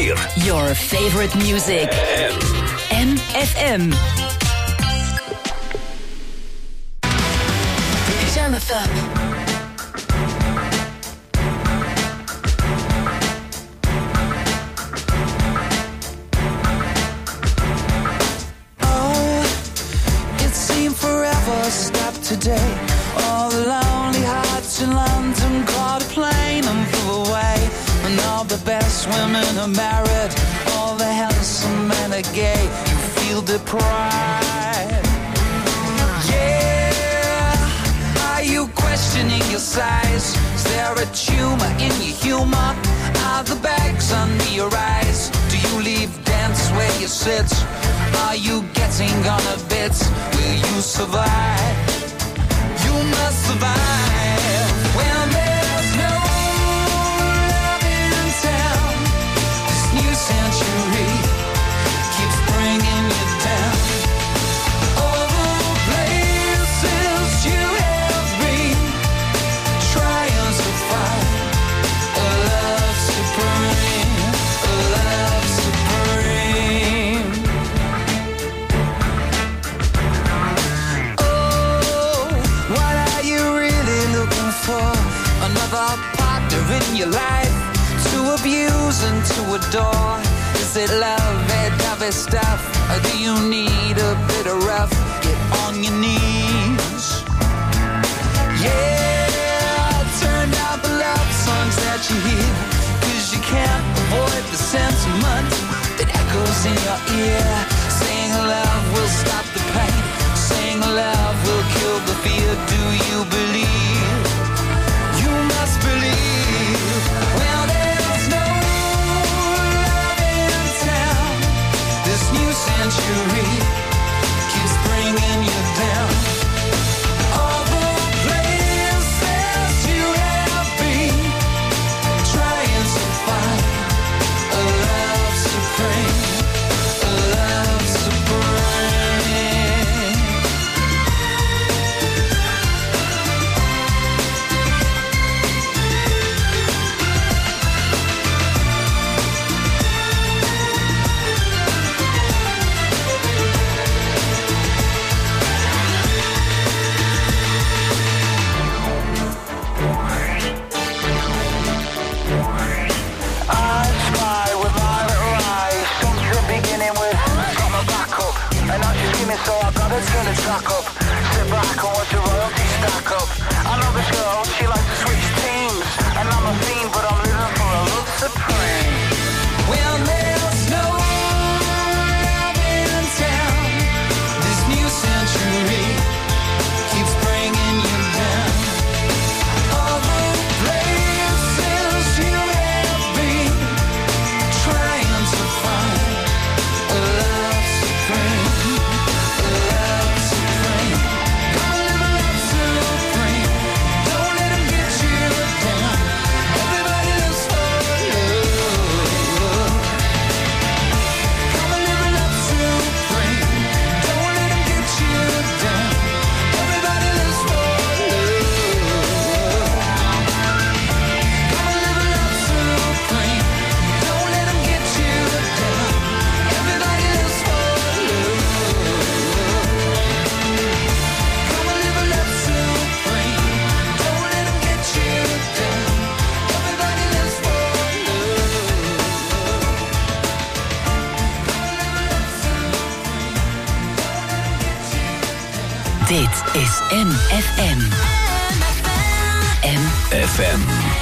4. Your favorite music. MFM. Jamafam. Stopped today. All the lonely hearts in London caught a plane and flew away. And all the best women are married, all the handsome men are gay. You feel deprived. Yeah. Are you questioning your size? Is there a tumor in your humor? Are the bags under your eyes? Do you leave dance where you sit? Are you getting on a bit? Will you survive? You must survive. When there's no love in town, this new century keeps bringing you down. All the places you have been, trying to find a love supreme, a love supreme. Another partner in your life to abuse and to adore. Is it lovey-dovey stuff, or do you need a bit of rough? Get on your knees. Yeah, turn down the love songs that you hear, 'cause you can't avoid the sentiment that echoes in your ear. Saying love will stop the pain, saying love will kill the fear. Do you believe? You must believe. Well, there's no love in town. This new century keeps bringing you down. All the places you have been, trying to find a love supreme, a love supreme. So I gotta turn the track up. Sit back and watch the royalty stack up. I know this girl, she likes to switch teams. And I'm a fiend, but I'm living for a love supreme. Well, there's no love in town. This new century keeps bringing you down. All the places you have been, trying to find a love supreme. Dit is MFM. MFM.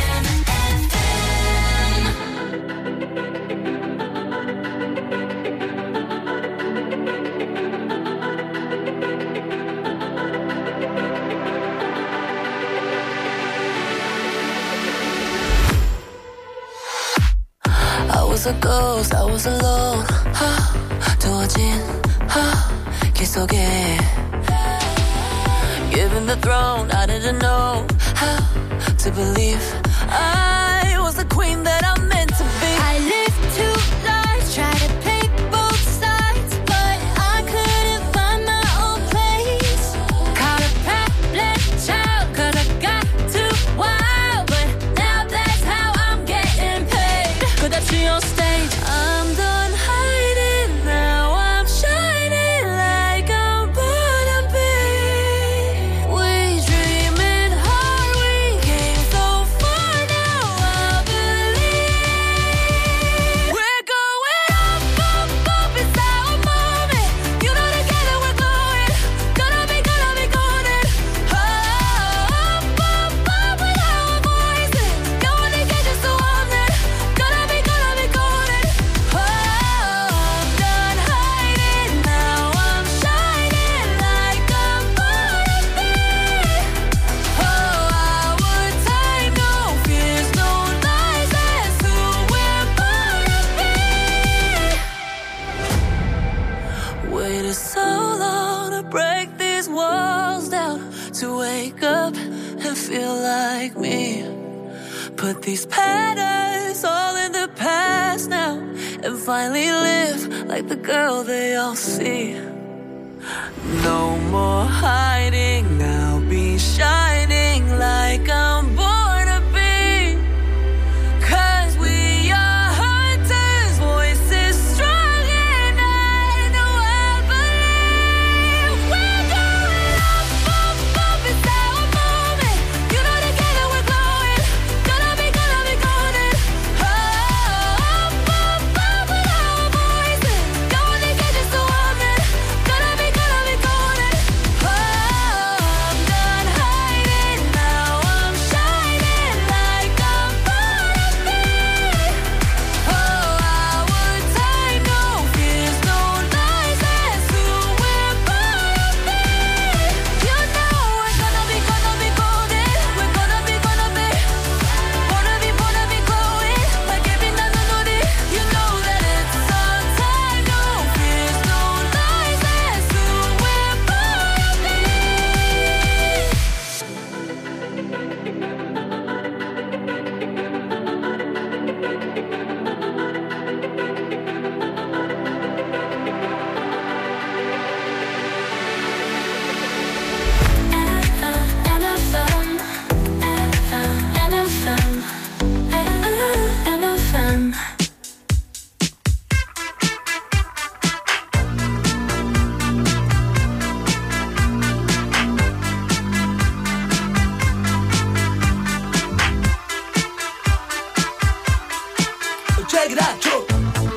I was a ghost, I was alone. 두어진 길 속에 Given the throne, I didn't know how to believe I was the queen that I'm meant to be. I lived two lives, tried to pick both sides, but I couldn't find my own place. Caught a problem child, 'cause I got too wild, but now that's how I'm getting paid. 끝없이 on stage up and feel like me. Put these patterns all in the past now and finally live like the girl they all see. No more hiding, I'll be shining like I'm born to be. 'Cause we are hunters, voices strong and I know I believe. We're going up, up, up, it's how we're moving. You know together we're glowing, gonna be golden. Oh, up, up, up with our voices. Going to get just a woman, gonna be golden. Oh, I'm done hiding, now I'm shining like I'm born to be. Oh, our time, no fears, no lies, that's who we're born to be. You know we're gonna be golden. We're gonna be glowing like every melody. You know that it's our time, no fears, no lies, that's who we're born to be. NFM. Check it out, Joe.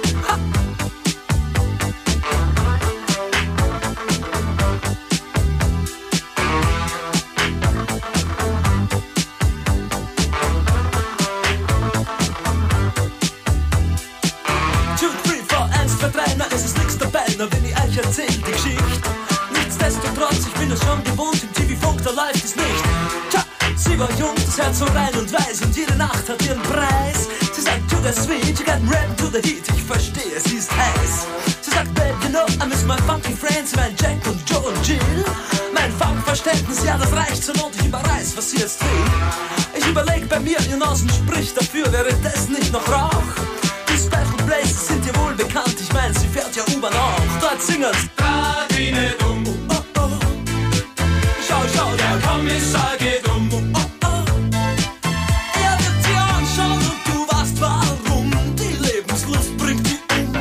Es ist nichts dabei, nur wenn ich euch erzähl die Geschichte. Nichtsdestotrotz, ich bin es schon gewohnt, im TV-Funk, da läuft es nicht. Tja, sie war jung, das Herz so rein und weiß und jede Nacht hat ihren Preis. Sie sagt, sugar sweet, you got red to the heat, ich verstehe, sie ist heiß. Sie sagt, babe, you know, I miss my funky friends, mein Jack und Joe und Jill. Mein Funkverständnis, ja, das reicht zur Not, ich überreiß, was sie jetzt will. Ich überleg bei mir, ihr Nasen spricht dafür, wäre das nicht noch Rauch? Die Special Places sind dir wohl bekannt, ich mein, sie fährt ja U-Bahn auch. Dort singen's Radine dumm, oh, oh. Schau, schau, der Kommissar geht um, oh, oh. Er wird dir anschauen und du weißt warum. Die Lebenslust bringt die um.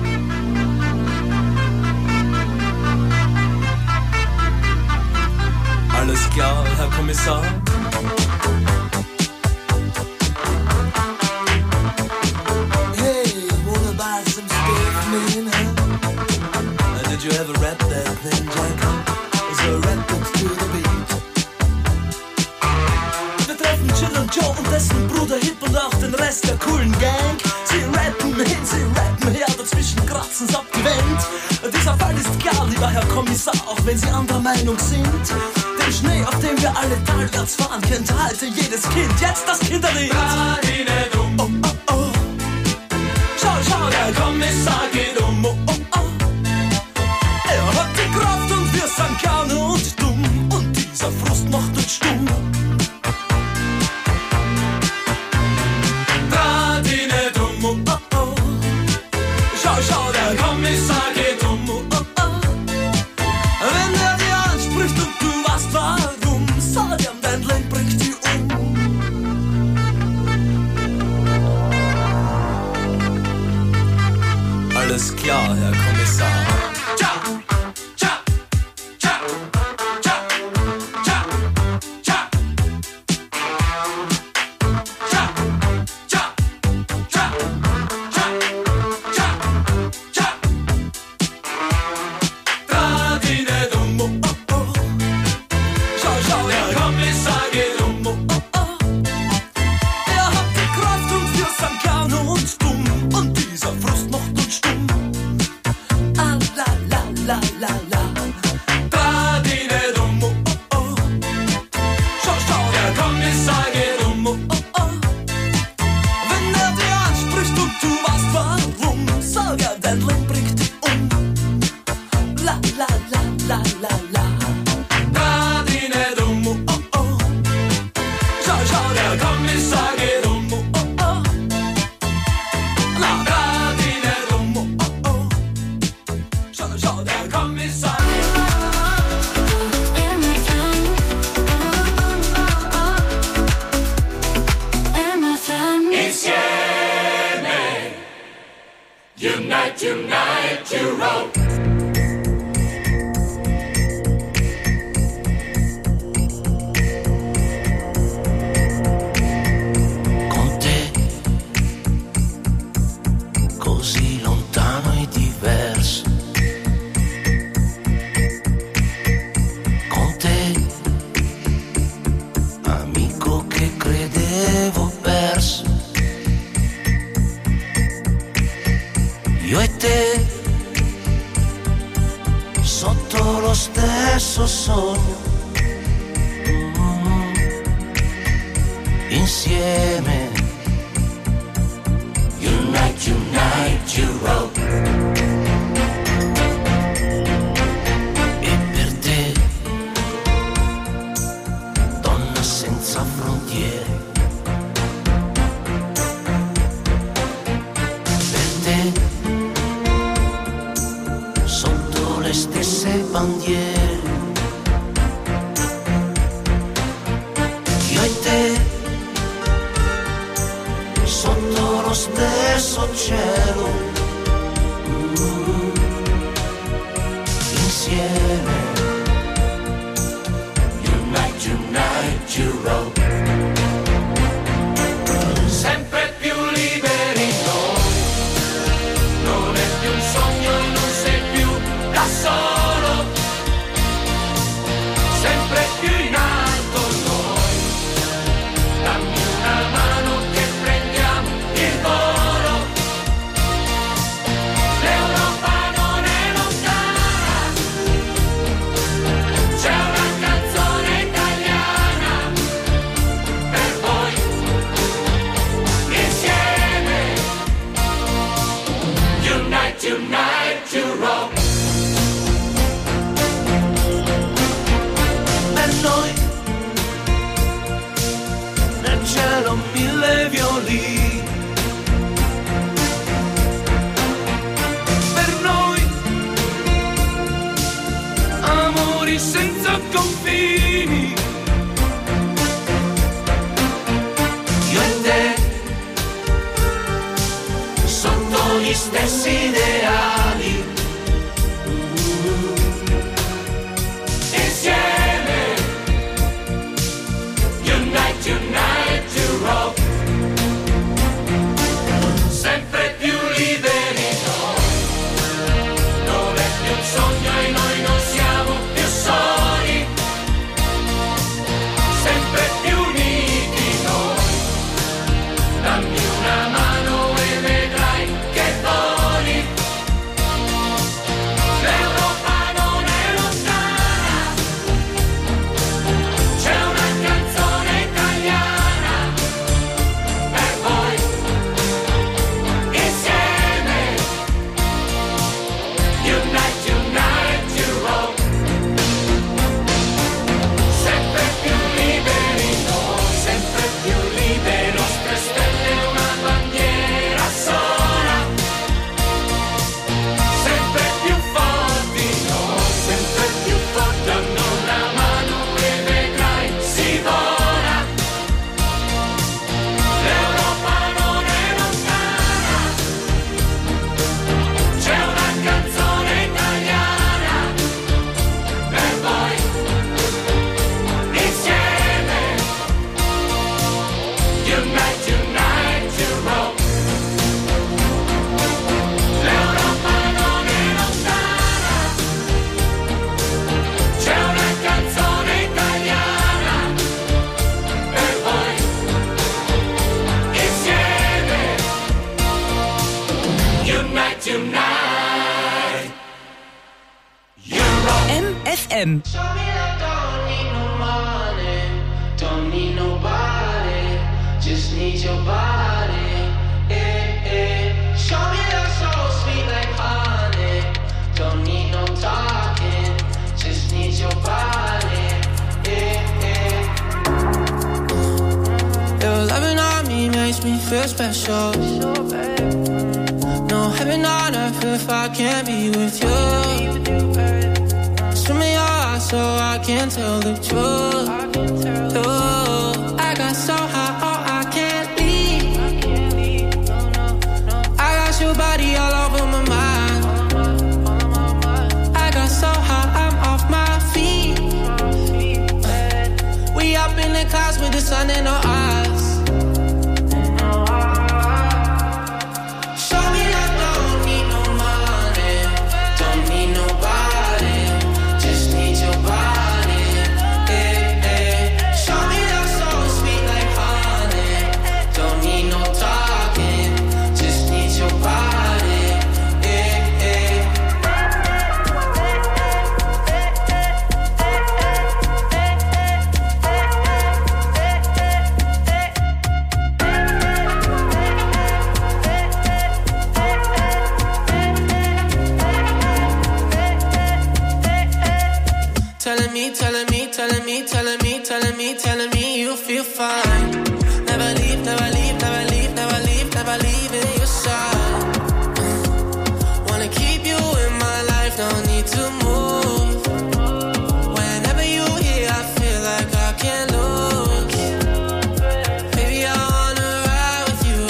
Alles klar, Herr Kommissar. Did you ever rap that thing, Jack? So rap it to the beat. Wir treffen Jill und Joe und dessen Bruder Hip und auch den Rest der coolen Gang. Sie rappen hin, sie rappen her, dazwischen kratzen's ab die Wand. Dieser Fall ist klar, lieber Herr Kommissar, auch wenn Sie anderer Meinung sind. Den Schnee, auf dem wir alle talwärts fahren, kennt heute jedes Kind. Jetzt das Kinderlied. Radine dumm. Oh, oh, oh. Schau, schau, der Kommissar geht um. Oh, oh, oh. Er hat die Kraft und wir sind gerne und dumm. Und dieser Frust macht uns stumm. Radine dumm, oh, oh, oh. Schau, schau, der Kommissar geht um, oh, oh, oh. Wenn er dir anspricht und du weißt warum, sag ihm, dein Leben bringt die um. Alles klar, Herr Kommissar. Tja, tja, tja, tja, tja, tja, Unite to roll. Con te, così lontano e diverso. Con te, amico che credevo perso. Io e te, sotto lo stesso sogno, insieme. Unite, unite to roll. E per te, donna senza frontiere. Per te, sotto le stesse bandiere. Io e te, sotto lo stesso cielo. Insieme. Unite, unite to roll. Sempre più liberi noi. Non è più un sogno e non sei più da solo. Sempre più in alto noi. Dammi una mano che prendiamo il volo. L'Europa non è lontana. C'è una canzone italiana per voi. Insieme. Unite, unite to roll. Per noi nel cielo 1000 violini. Per noi amori senza confini. Io e te, sotto gli stessi ideali. Insieme. Unite, unite to roll. Sempre più liberi noi. Non è più un sogno e noi non siamo più soli. Sempre più uniti noi. Dammi una mano e vedrai che voli. L'Europa non è lontana. C'è una canzone italiana per voi. Insieme. Unite, unite to roll. Sempre più liberi noi. Sempre più liberi. Nostre stelle una bandiera sola. Sempre più forti noi. Sempre più forti. Danno una mano e vedrai si vola. L'Europa non è lontana. C'è una canzone italiana per voi. Insieme. Unite, unite to roll. L'Europa non è lontana. C'è una canzone italiana per voi. Insieme. Unite, unite. You roll. MFM. Don't need no money, don't need nobody, just need your body. Show me that soul sweet like honey. Don't need no talking, just need your body. Your loving on me makes me feel special. No heaven on earth if I can't be with you. Swim in your eyes so I can tell the truth. I got so high, oh I can't leave. I got your body all over my mind. sun in her eyes. Show me that don't need no money, don't need nobody, just need your body. Show me that so sweet like honey, don't need no talking, just need your body. Telling me you feel fine. Never leave, never leave, never leave, never leave, never leaving your side. Wanna keep you in my life, no need to move. Whenever you're here, I feel like I can't lose. Baby, I wanna ride with you,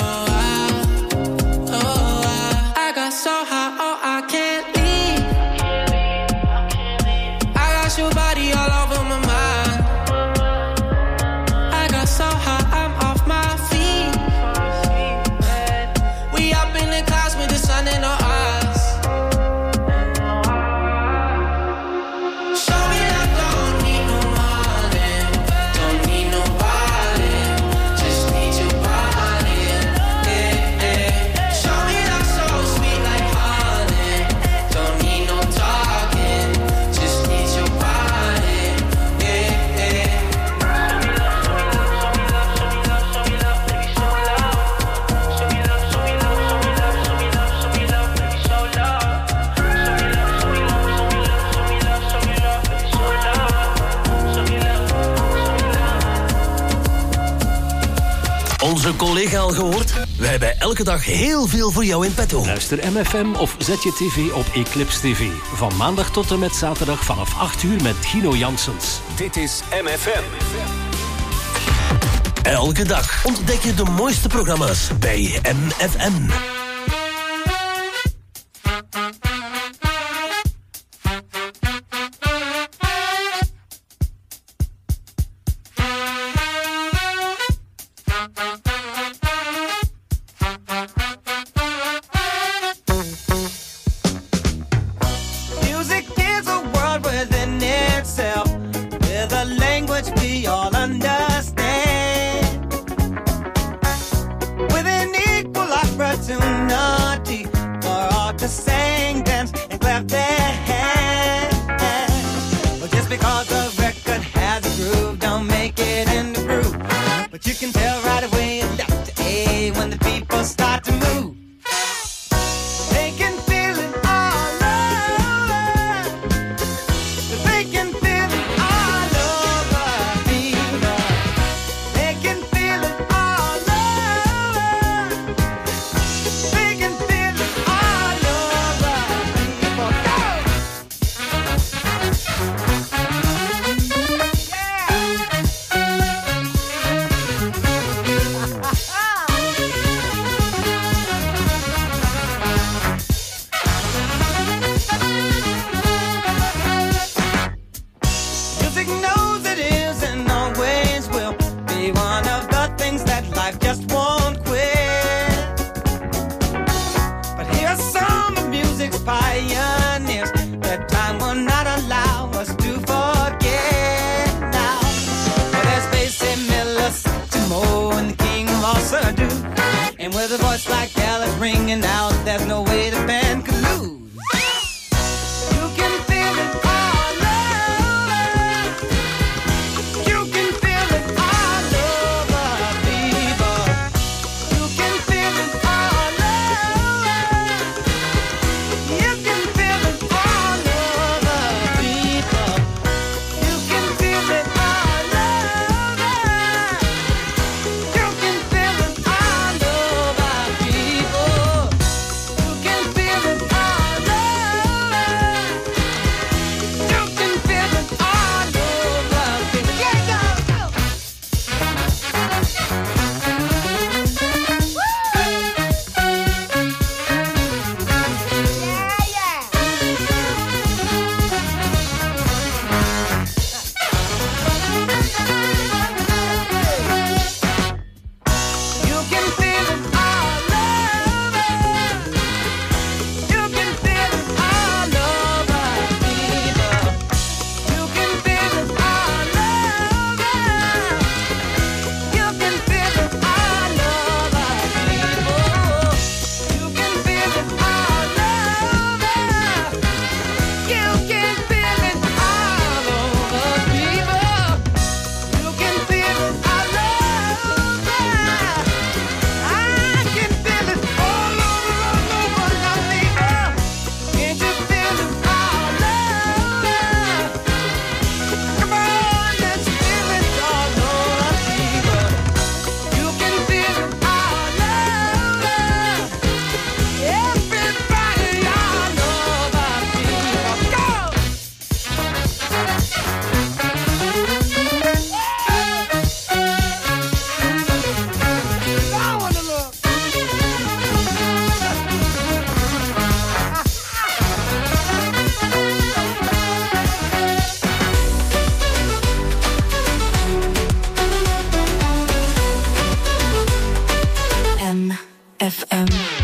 I got so high, oh, I can't leave. I got your body all over my mind. So high, I'm off my feet. We up in the clouds with the sun in our eyes. Show me that don't need no money, don't need nobody, just need your body. Show me that so sweet like honey, don't need no talking, just need your body. Onze collega al gehoord? Wij hebben elke dag heel veel voor jou in petto. Luister MFM of zet je tv op Eclipse TV. Van maandag tot en met zaterdag vanaf 8 uur met Gino Janssens. Dit is MFM. Elke dag ontdek je de mooiste programma's bij MFM. Music is a world within itself, with a language we all understand, with an equal opportunity for all to sing, dance, and clap their hands. But just because the record has a groove, don't make it in the groove. But you can tell right away left to A when the people start to move. They can feel it all over. They can feel it all over people. They can feel it all over. They can feel it all over people. Music knows it is and always will be one of the things that life just won't quit. But here's some of music's pioneers that time will not allow us to forget now. Well, there's Basie Miller, Satchmo, and the king of all Sadu. And with a voice like Alice ringing out, there's no way the band could lose. You can feel it all over. You can feel it all over, people. You can feel it all over. You can feel it all over, people. You can feel it all over. You can feel it all over, people. You can feel FM.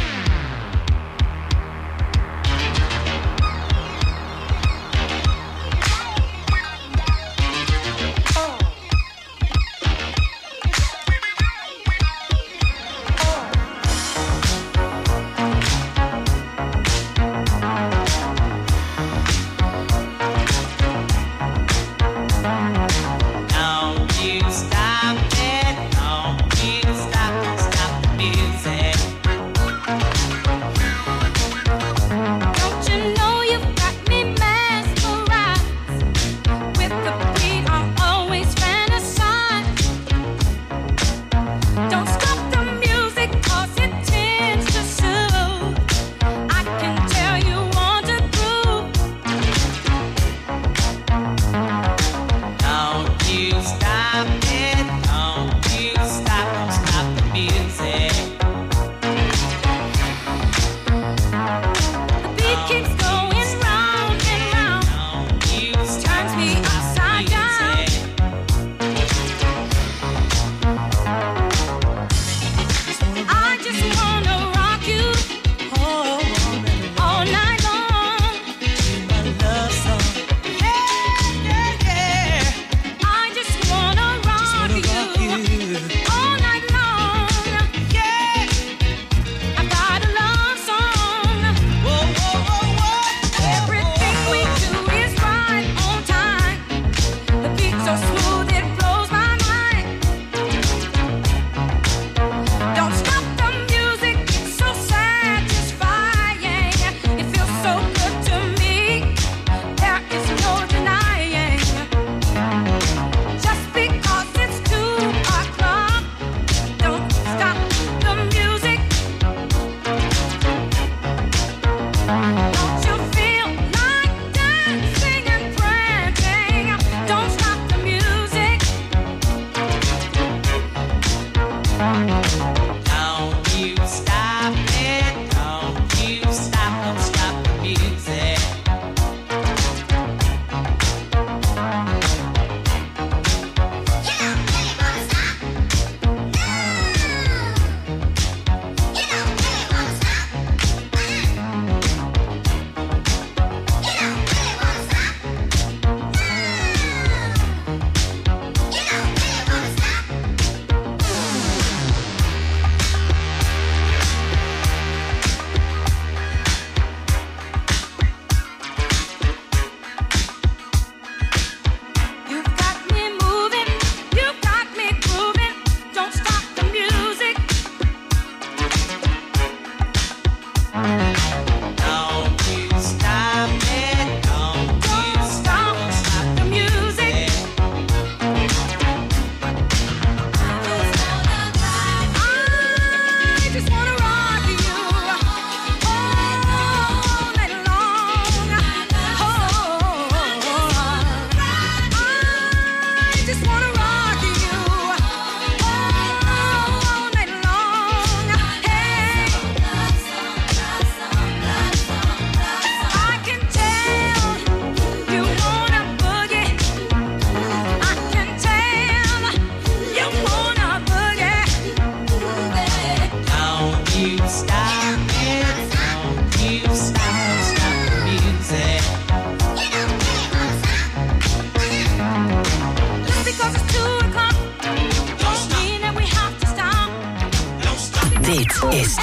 is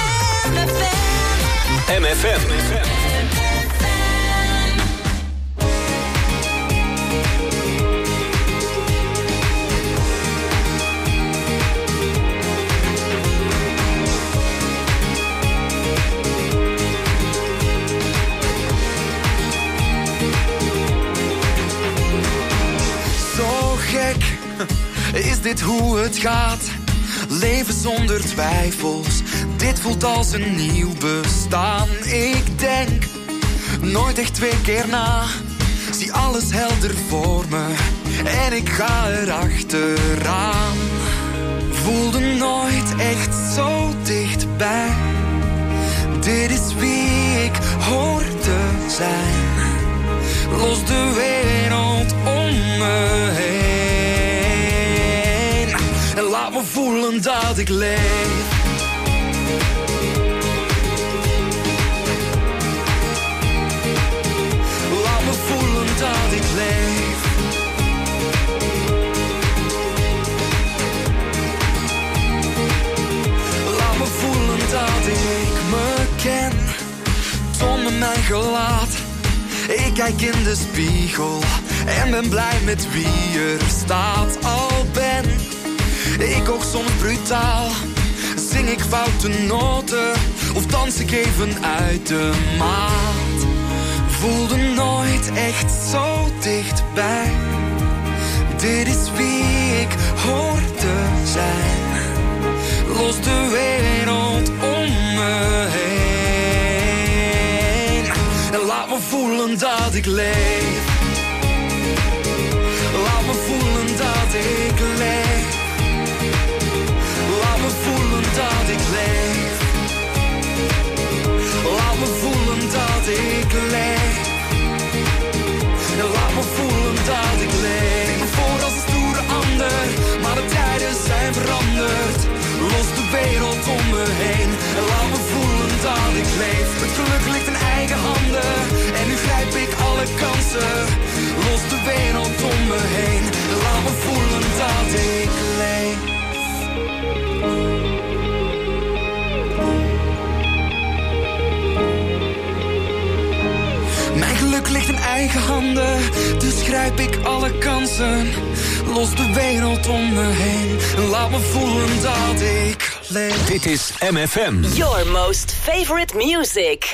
MFM. Is dit hoe het gaat? Leven zonder twijfels, dit voelt als een nieuw bestaan. Ik denk nooit echt 2 keer na, zie alles helder voor me en ik ga erachteraan. Voelde nooit echt zo dichtbij, dit is wie ik hoor te zijn. Los de wereld om me heen en laat me voelen dat ik leef. dat ik leef. Laat me voelen dat ik me ken. Toon me mijn gelaat. Ik kijk in de spiegel en ben blij met wie er staat. Al ben ik ook soms brutaal, zing ik foute noten of dans ik even uit de maat. Voelde nooit echt zo dichtbij. Dit is wie ik hoor te zijn. Los de wereld om me heen en laat me voelen dat ik leef. Laat me voelen dat ik leef. Laat me voelen dat ik leef. Laat me voelen dat ik leef. En laat me voelen dat ik leef. Ik me voor als een stoere ander, maar de tijden zijn veranderd. Los de wereld om me heen en laat me voelen dat ik leef. Het geluk ligt in eigen handen en nu grijp ik alle kansen. Los de wereld om me heen en laat me voelen dat ik leef. Mijn geluk ligt in eigen handen, dus grijp ik alle kansen. Los de wereld om me heen en laat me voelen dat ik leef. Dit is MFM. Your most favorite music.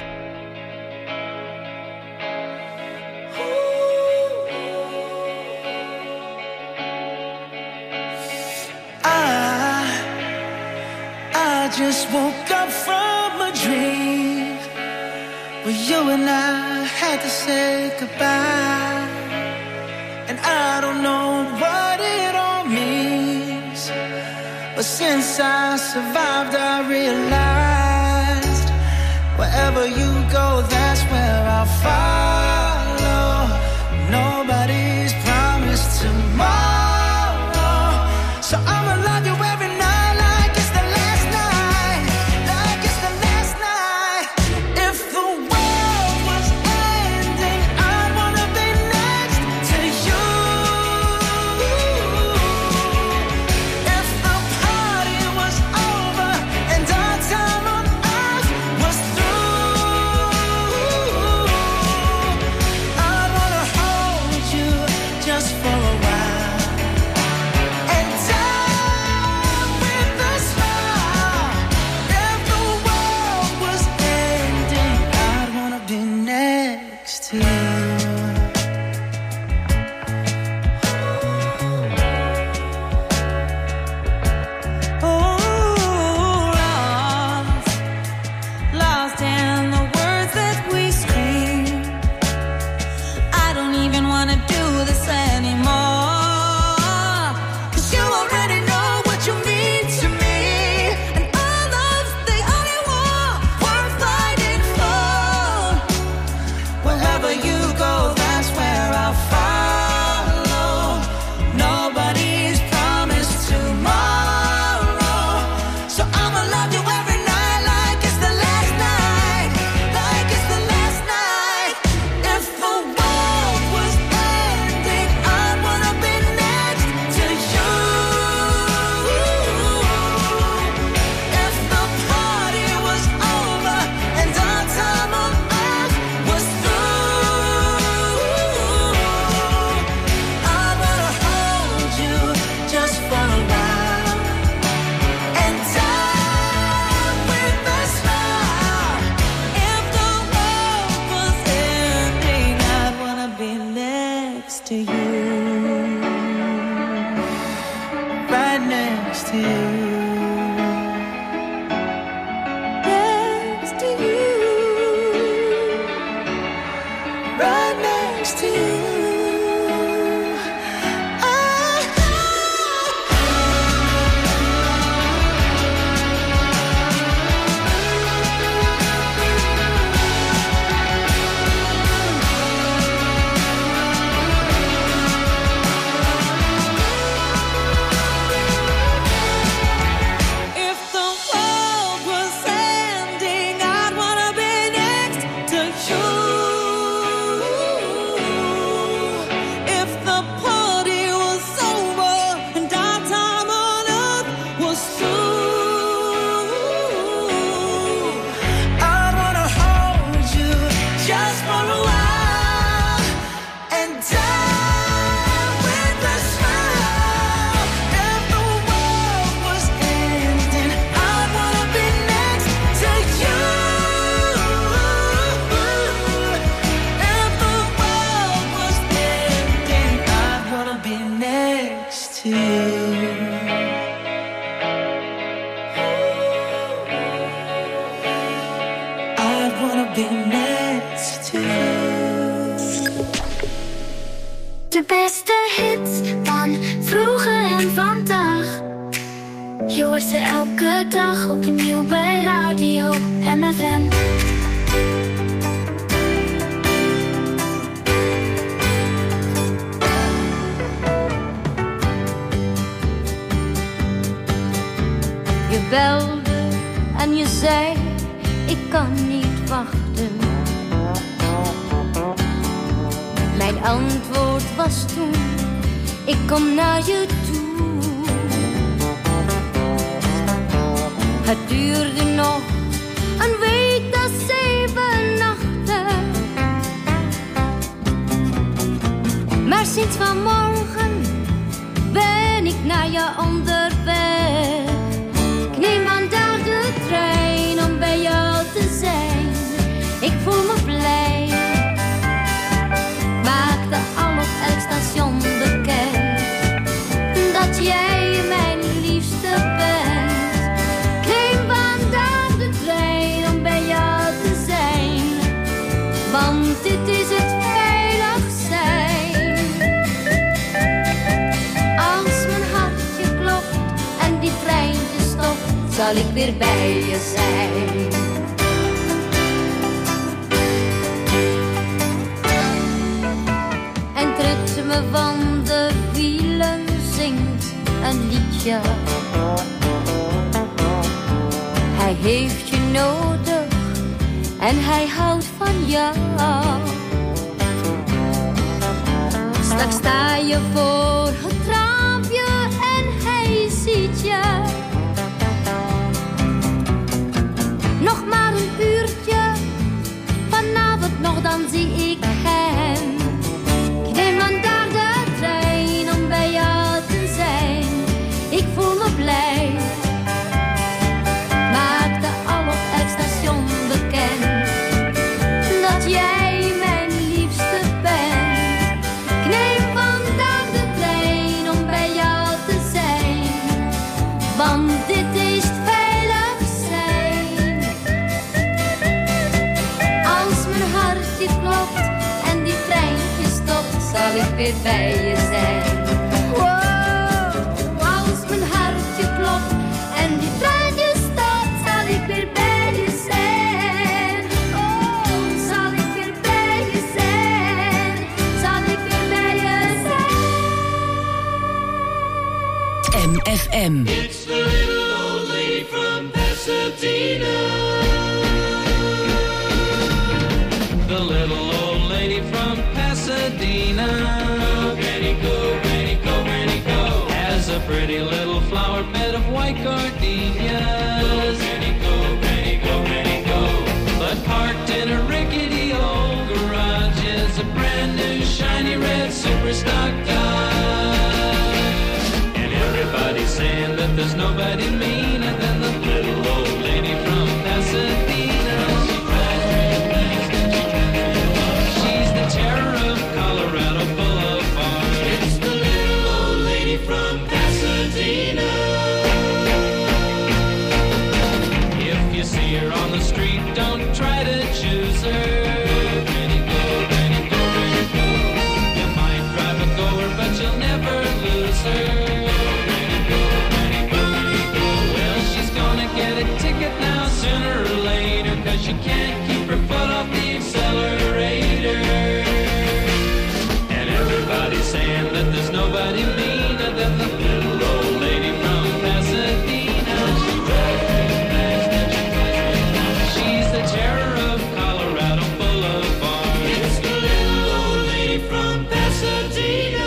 I just woke up from a dream where you and I had to say goodbye. And I don't know what it all means, but since I survived I realized wherever you go, that's where I'll follow. Nobody's promised tomorrow, so I'ma love you every night like it's the last night, like it's the last night. If the world was ending, I'd wanna be next to you. If the party was over and our time on earth was through, I'd wanna hold you just for a while and die with a smile. If the world was ending, I'd wanna be next to you. Lost in the words that we scream. I don't even wanna do this anymore, 'cause you already know what you mean to me, and our love's the only war worth fighting for. Wherever you go, that's where I'll follow. Nobody's promised tomorrow, so I'ma love you every night like it's the last night, like it's the last night. If the world was ending, I'd wanna be next to you. If the party was over and our time on earth was through, I wanna hold you just for a while and die with a smile. If the world was ending, I'd wanna be next to you. Right next to you. Next to you. Right next to you. be next to you. De beste hits van vroeger en vandaag. Je hoort ze elke dag opnieuw bij Radio MFM. Je belde en je zei, ik kan niet wachten. Mijn antwoord was toen, ik kom naar je toe. Het duurde nog een week, dat 7 nachten. Maar sinds vanmorgen ben ik naar je onderweg. Ik neem vandaag de trein om bij jou te zijn. Ik voel me blij. Maakte al op elk station bekend dat jij mijn liefste bent. Ik neem vandaag de trein om bij jou te zijn, want dit is het veilig zijn. Als mijn hartje klopt en die treintje stopt, zal ik weer bij je zijn. En het ritme van de wielen zingt een liedje. Hij heeft je nodig en hij houdt van jou. Straks sta je voor het raampje en hij ziet je. Nog maar een uurtje, vanavond nog, dan zie ik hem. Ik neem vandaag de trein om bij jou te zijn. Ik voel me blij. Maakte al op elk station bekend dat jij mijn liefste bent. Ik neem vandaag de trein om bij jou te zijn, want dit is het veilig zijn. Als mijn hartje klopt en die treintje stopt, zal ik weer bij je zijn. Wow, als mijn hartje klopt en die treintje stopt, zal ik weer bij je zijn. Oh, zal ik weer bij je zijn. Zal ik weer bij je zijn. MFM. It's the little old lady from Pasadena. The little old lady from Pasadena. Go, Granny, go, Granny, go, Granny, go. Has a pretty little flower bed of white gardenias. Go, Granny, go, Granny, go, Granny, go. But parked in a rickety old garage is a brand new shiny red super stock Dodge. And everybody's saying that there's nobody meaner than the little old lady from Pasadena. She drives real fast and she drives real fast. She's the terror of Colorado Boulevard. It's the little old lady from Pasadena. If you see her on the street, don't try to choose her. Granny, go, Granny, go, Granny, go. You might drive a goer, but you'll never lose her. Granny, go, Granny, go, Granny, go. Well, she's gonna get a ticket now sooner or later, 'cause she can't keep her foot off the accelerator. And everybody's saying that there's nobody meaner than the little old lady from Pasadena. She drives real fast and she drives real fast. She's the terror of Colorado Boulevard. It's the little old lady from Pasadena.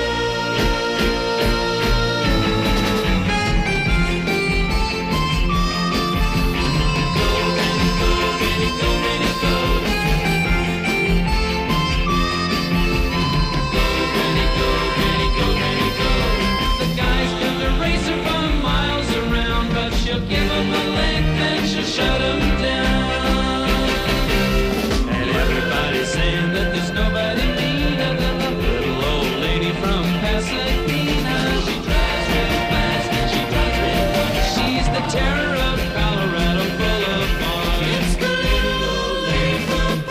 The guys build a racer from miles around, but she'll give them a length and she'll shut them down. And everybody's saying that there's nobody meaner than the little old lady from Pasadena. She drives real fast and she drives real fast. She's the terror of Colorado Boulevard. It's the little old lady from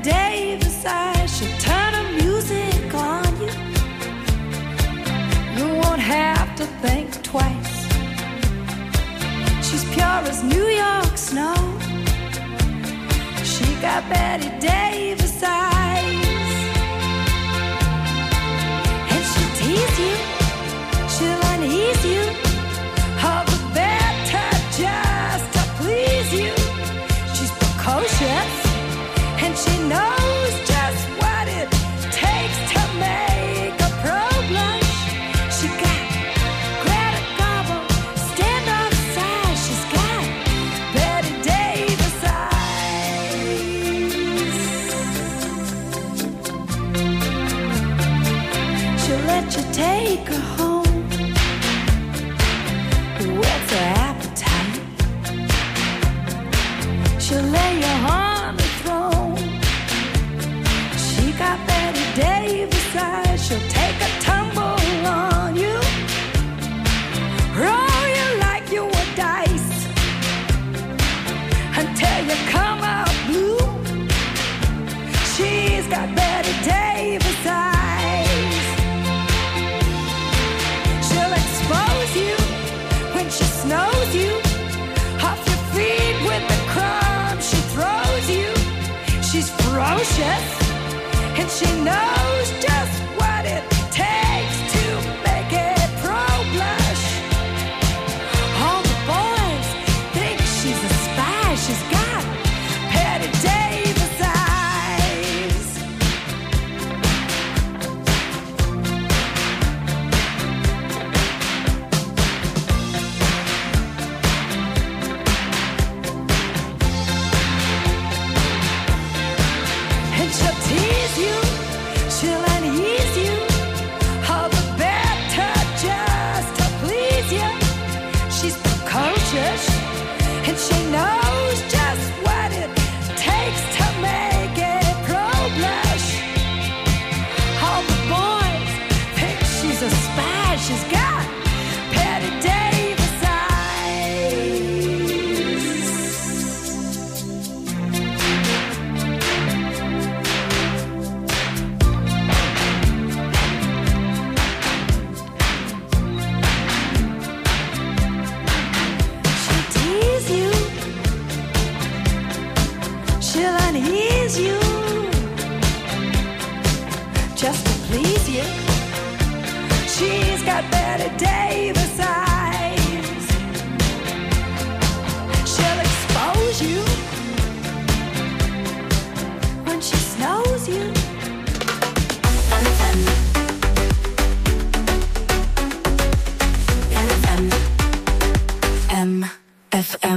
Davis eyes, she'll turn her music on you. You won't have to think twice. She's pure as New York snow. She got Betty Davis eyes. And she'll tease you, she'll unease you, all the better just to please you. She's precocious, and she knows just what it takes to make a pro blush. She got Greta Garbo, standoff size. She's got Betty Davis eyes. She'll let you take her home, whets her appetite. She'll lay you on the throne. She got Betty Davis eyes. She'll take a tumble on you, roll you like you were dice, until you come out blue. She's got Betty Davis eyes. She'll expose you when she snows you, off your feet with the crumbs she throws you. She's ferocious, and she knows just what it takes to make it pro blush. All the boys think she's a spy. She's got Betty Davis eyes. And she'll tease you, she'll unease you, all the better just to please you. She's precocious, and she knows just what it takes to make it pro blush. All the boys think she's a spy. She's got Betty Davis eyes. She'll tease you, she'll unease you, just to please you. She's got Betty Davis eyes. She'll expose you when she snows you. FM.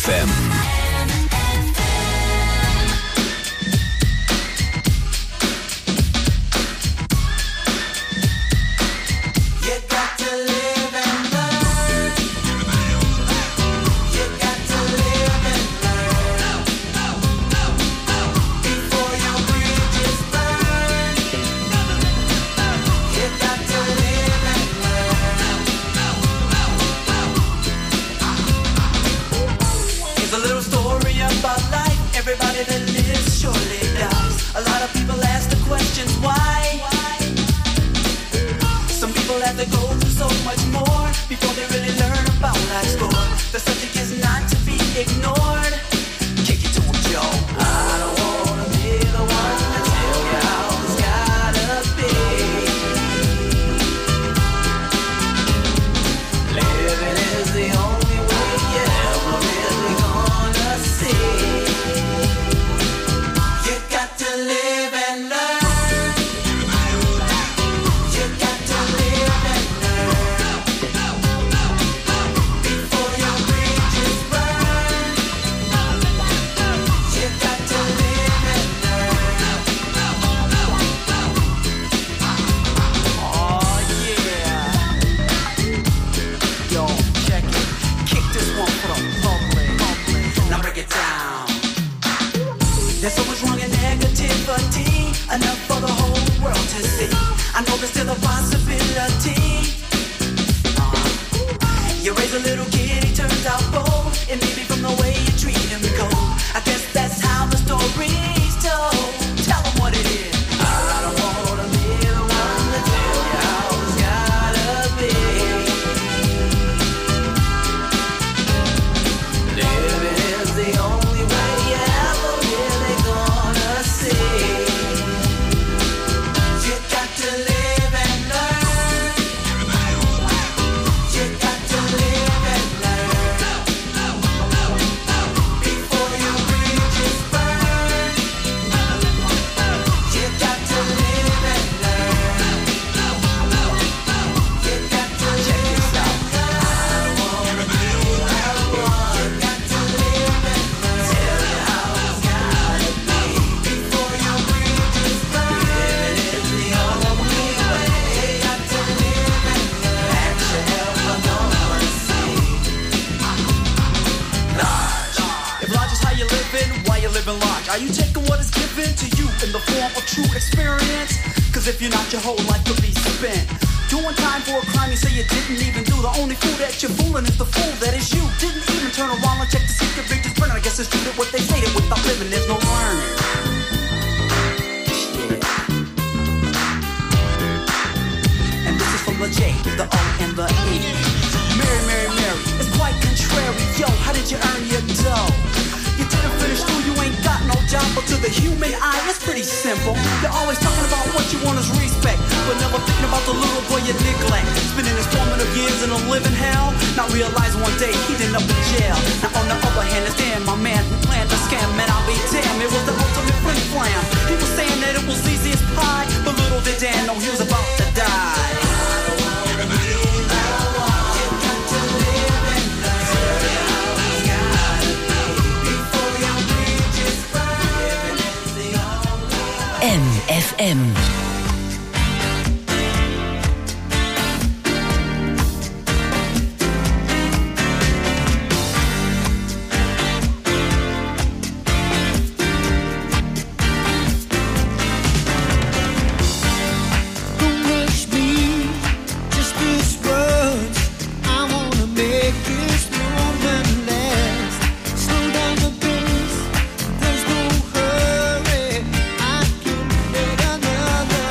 FM. Everybody that lives surely dies. A lot of people ask the questions why. Some people have to go through so much more before they really learn about life's score. The subject is not to be ignored. Kick it to 'em, Joe. I don't wanna be the one to tell you how it's gotta be. Living is the only way you're ever really gonna see. Live and learn. You got to live and learn before your bridges burn. You got to live and learn. Oh yeah. Yo, check it. Kick this one for the public. Now break it down. There's so much wrong and negativity, enough for the whole world to see. I know there's still a possibility. You raise a little kid, he turns out bold, and maybe from the way you treat him cold. I guess that's how the story's told. Tell him what it is. I don't wanna be the one to tell you how it's gotta be. Living is the only way you ever really gonna see. You got to live and learn. You got to live and learn before your bridges burn. You got to live and learn. You got to check this out. I wanna be that one. You got to live and learn. Tell you how it's gotta be before your bridges burn. Living is the only way. You got to live and learn. Action help I don't wanna see. Large. If large is how you living, why you living large? Are you taking what is given to you in the form of true experience? Cause if you're not, your whole life could be spent doing time for a crime you say you didn't even do. The only fool that you're fooling is the fool that is you. Didn't even turn around and check to see if the bridges burning. I guess it's true that what they say, that without living there's no learning. And this is from the J, the O, and the E. Mary, Mary, Mary, it's quite contrary. Yo, how did you earn your dough? You didn't finish school, you ain't got no job. But to the human eye, it's pretty simple. You're always talking about what you want is respect, but never thinking about the little boy you neglect. Spending his formative years in a living hell, not realizing one day he'd end up in jail. Now on the other hand, it's Dan, my man, who planned the scam. And I'll be damned, it was the ultimate flim flam. He was saying that it was easy as pie, but little did Dan know he was about to die. MFM. There's no hurry. I can make another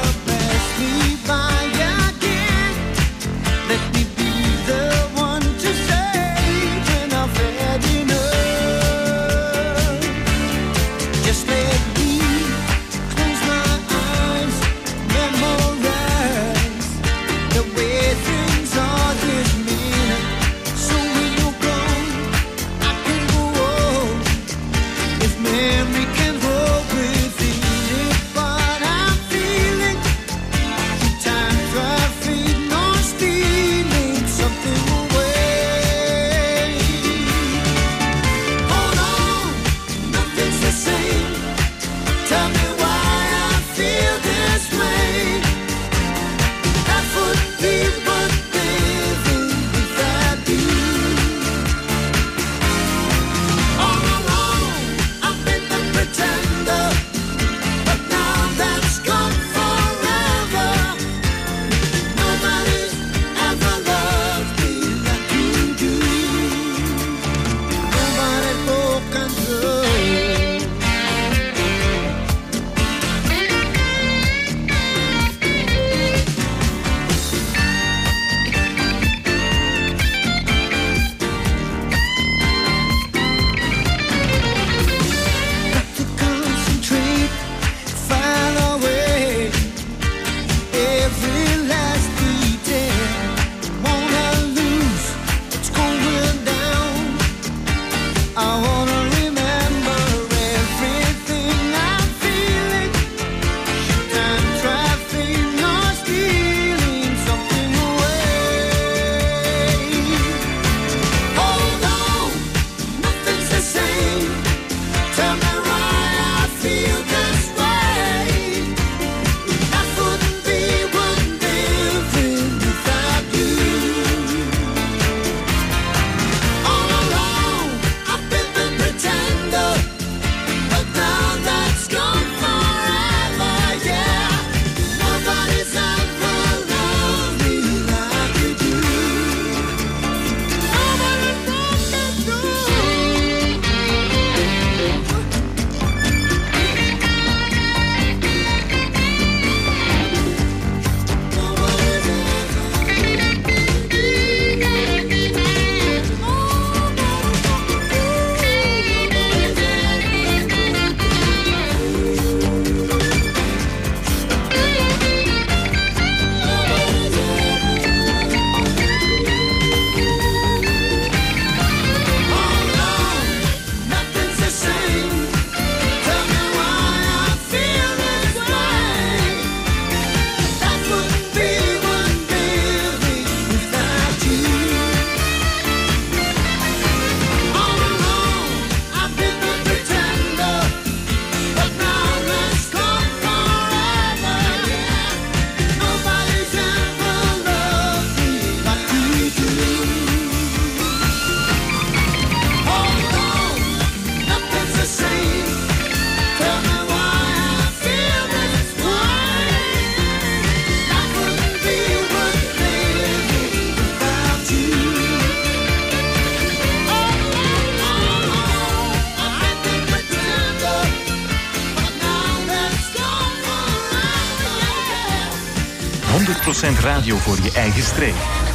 100% radio voor je eigen streek.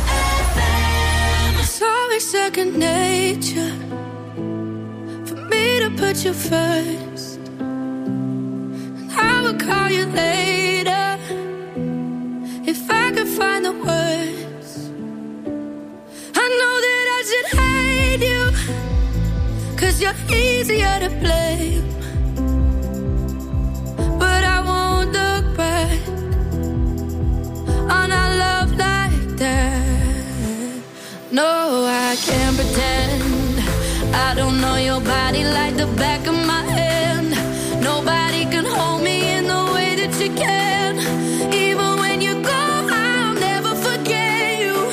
It's always second nature for me to put you first. I will call you later if I could find the words. I know that I should hate you, 'cause you're easier to blame. But I won't look back on our love like that. No, I can't pretend I don't know your body like the back of my hand. Nobody can hold me in the way that you can. Even when you go, I'll never forget you.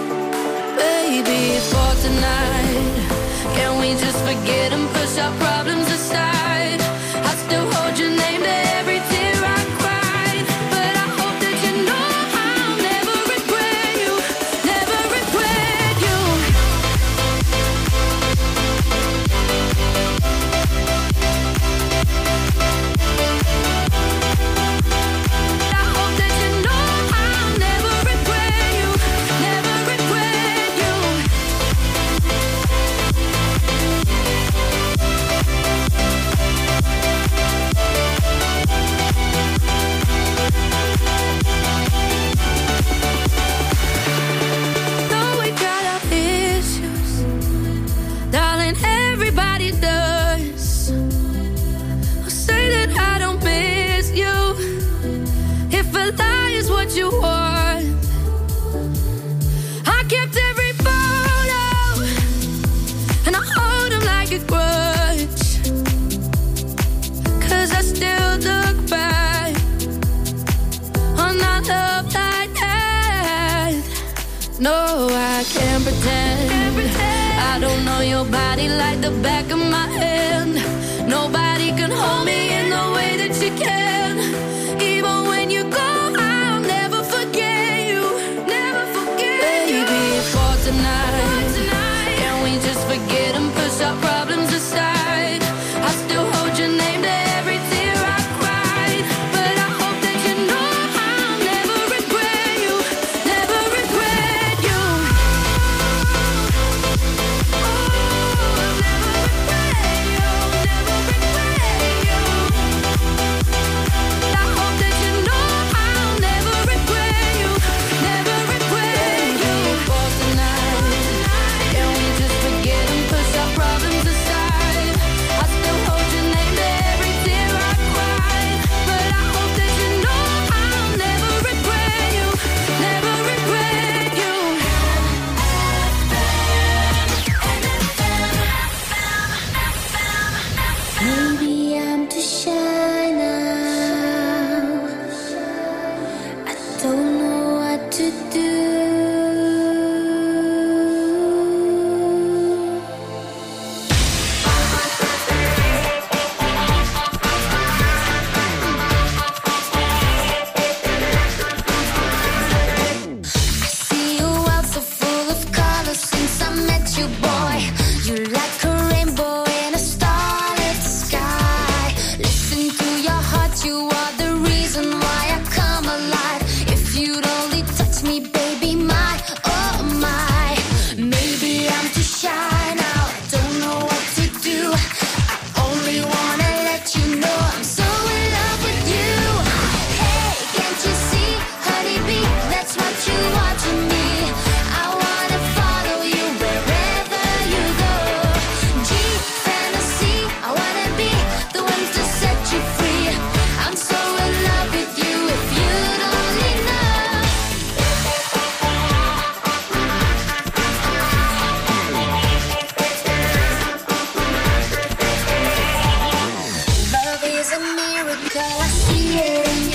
Baby, for tonight, can we just forget and push our problems aside? I still hold your name to every tear I cried. But I hope that you know I'll never regret you. Never regret you. I hope that you know I'll never regret you. Never regret you. Though we got our issues, darling, everybody does. I'll say that I don't miss you. If a lie is what you want, I kept every photo and I hold them like a grudge. 'Cause I still look back on our love like that. No, I can't pretend I don't know your body like the back of my hand. Nobody can hold me in the way that you can. Even when you go, I'll never forget you. Never forget you. Baby, for tonight, can we just forget and push our problems aside? I still hold your name to every tear I cried. But I hope that you know I'll never regret you. Never regret you. I hope that you know I'll never regret you. Never regret you. For tonight, can we just forget and push our problems aside? I still hold your name to every tear I cried. But I hope that you know I'll never regret you. Never regret you. Maybe I'm too shy now. I don't know what to do. I see a world so full of colors since I met you, boy. You like a rainbow in a starlit sky. Listen to your heart, you are the reason why I come alive. If you'd only touch me, baby, my, oh my. Maybe I'm too shy now, I don't know what to do. I only wanna let you know I'm so in love with you. Hey, can't you see, honeybee, that's what you are to me. I wanna follow you wherever you go. G, fantasy, I wanna be the one to set you free. I'm so in love with you, if you'd only know. Love is a miracle, I see it in